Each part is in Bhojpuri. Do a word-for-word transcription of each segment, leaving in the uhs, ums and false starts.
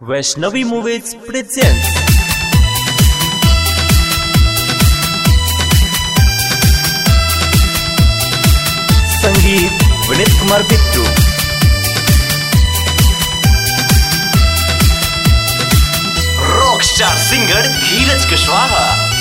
वैष्णवी मूवीज प्रेजेंट्स संगीत Vineet Kumar Bittu. Rockstar singer Dheeraj Kushwaha.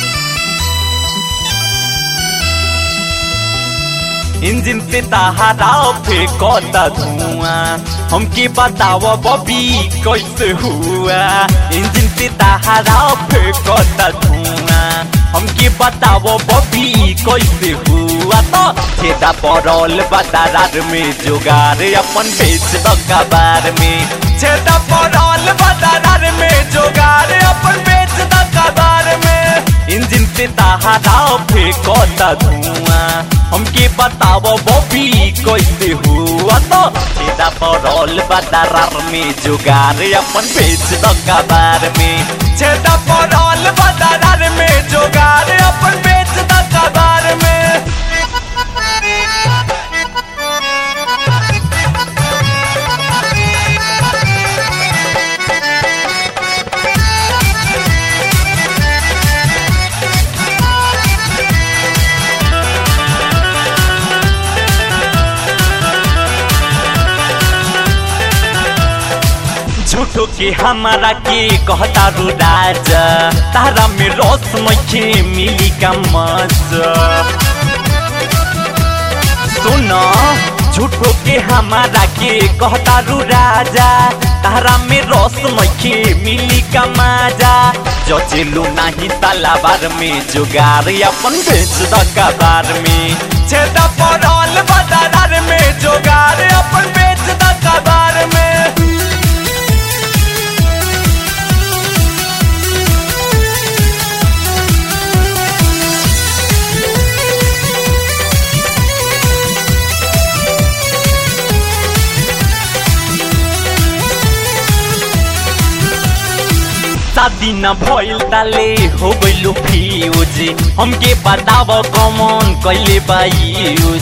Engine से तहारा फेंकता धुआं, हमके बताओ बॉबी कैसे हुआ। इंजन से तहारा फेंकता धुआं, हमके बताओ बॉबी कैसे हुआ। तो छेदा पड़ल बाजार में जुगाड़ अपन बेच दो कबार में। छेदा पड़ल बाजार में जुगाड़ अपन बेच दो कबार में। इंजन से तहारा फेंकता धुआं, हमके बताओ बॉबी कैसे हुआ। तो छेदा पड़ल बाजार में जुगाड़ अपन बेच दो कबार में। छेदा पड़ल बाजार में जुगाड़ अपन बेच दो कबार में। झूठो के हमारा के कहता रू राजा, तारा में रस मखे मिली का मजा। सुनो झूठो के हमारा के कहता रू राजा, तारा में रस मखे मिली का मजा। जो चलू नहीं तलाबार में जुगाड़ अपन बेच दो कबार में। छेदा पड़ल बाजार में जुगाड़ अपन बेच दो कबार में। शादी न भइल ताले हो गइलु फ्यूज, हमके बताव कमन कैले बायूज।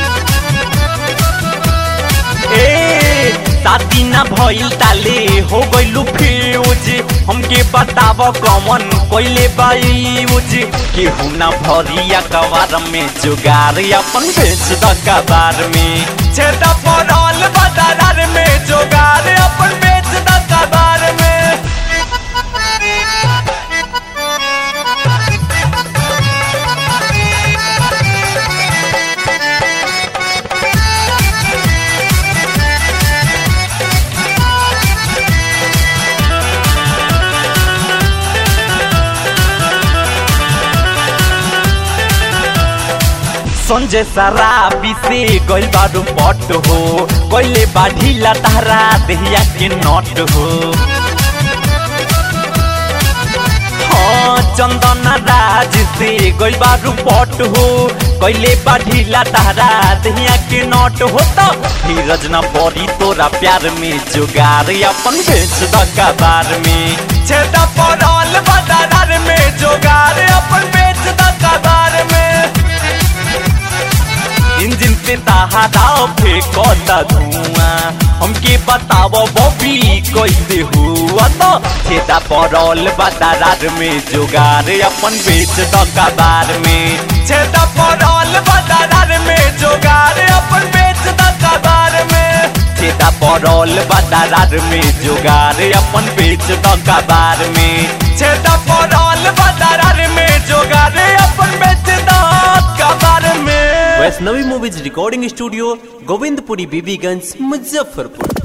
ए शादी न भइल ताले हो गइलु फ्यूज, हमके बताव कमन कैले बायूज। केहू न भरिया कबार में जुगाड़ अपन बेच दो कबार में। छेदा पड़ल बाजार में जुगाड़ अपन बेच दो कबार में। संजय शराबी से गइल बारू पट हो, कैले बाढ़ीला तारा देहिया के नट हो। हाँ चंदन राज से गइल बारू पट हो, कैले बाढ़ीला तारा देहिया के नट हो। तो धीरज न पड़ी तोरा प्यार में जुगाड़ अपन बेच दो कबार में। छेदा पड़ल बाजार में जुगाड़ अपन बेच दो कबार में। इंजन से तहारा फेंकता धुआं, हमके बताओ बॉबी कैसे हुआ। तो छेदा पड़ल बाजार में जुगाड़ अपन बेच दो कबार में। छेदा पड़ल बाजार में जुगाड़ अपन बेच दो कबार में। छेदा पड़ल बाजार में जुगाड़ अपन बेच दो कबार में। छेदा पड़ल बाजार में जुगाड़ अपन बेच दो कबार में। Vaishnavi movies recording studio, Govindpuri, Bibiganj, Muzaffarpur.